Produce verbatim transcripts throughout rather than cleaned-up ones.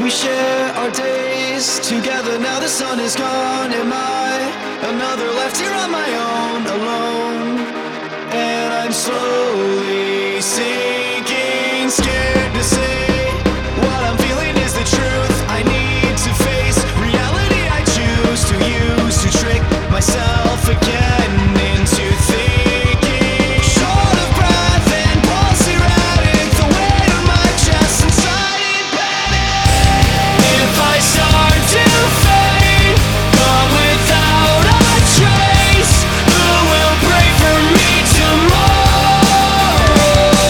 We share our days together, now the sun is gone. Am I another left here on my own, alone? And I'm slowly sinking, scared to say what I'm feeling is the truth. I need to face reality I choose to use to trick myself again into thinking. Short of breath and pulse erratic, the weight of my chest inside in panic. If I start to fade, gone without a trace, who will pray for me tomorrow?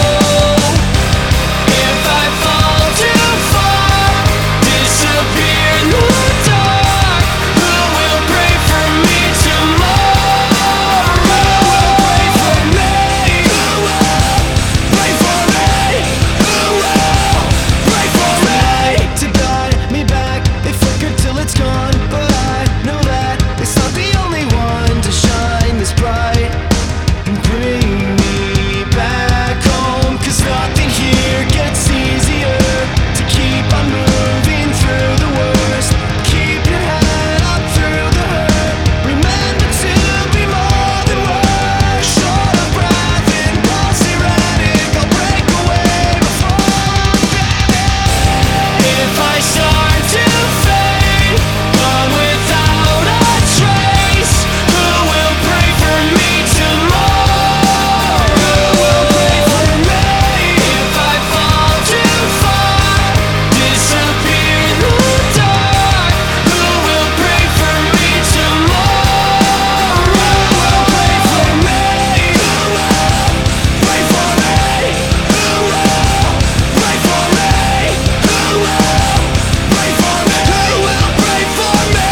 If I fall too far, disappear in the dark, who will pray for me tomorrow? Who will pray for me? Who will pray for me? Who will pray for me? To guide me back, they flickered till it's gone, but I know that it's not the only one to shine this bright and bring me back home. 'Cause nothing here gets easier to keep on moving through the worst. Keep your head up through the hurt. Remember to be more than words. Short of breath and pulse erratic, I'll break away before I'm panic. If I start to fade, gone without a trace, who will pray for me tomorrow? Who will pray for me? If I fall too far, disappear in the dark, who will pray for me tomorrow? Who will pray for me? Who will pray for me? Who will pray for me? Who will pray for me? Who will pray for me?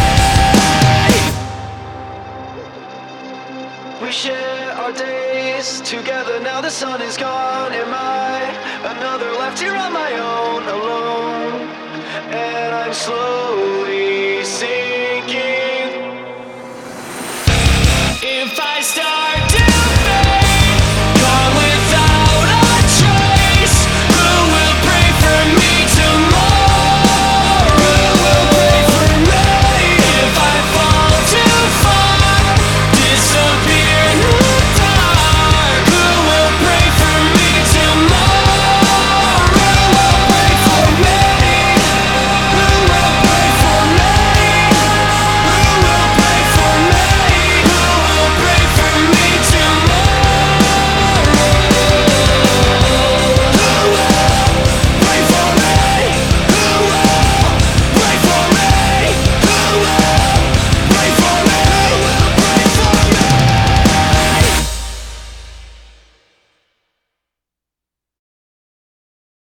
We share our days together, now the sun is gone. Am I another left here on my own, alone? And I'm slowly sinking.